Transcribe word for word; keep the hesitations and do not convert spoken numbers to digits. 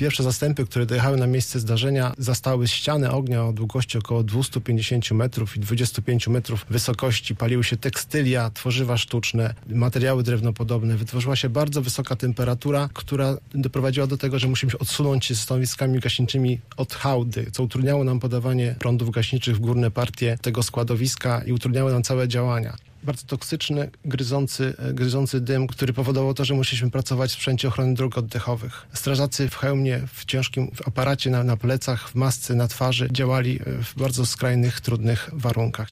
Pierwsze zastępy, które dojechały na miejsce zdarzenia, zastały ściany ognia o długości około dwieście pięćdziesiąt metrów i dwadzieścia pięć metrów wysokości. Paliły się tekstylia, tworzywa sztuczne, materiały drewnopodobne. Wytworzyła się bardzo wysoka temperatura, która doprowadziła do tego, że musimy odsunąć się z stanowiskami gaśniczymi od hałdy, co utrudniało nam podawanie prądów gaśniczych w górne partie tego składowiska i utrudniało nam całe działania. Bardzo toksyczny, gryzący, gryzący dym, który powodował to, że musieliśmy pracować w sprzęcie ochrony dróg oddechowych. Strażacy w hełmie, w ciężkim w aparacie na, na plecach, w masce na twarzy działali w bardzo skrajnych, trudnych warunkach.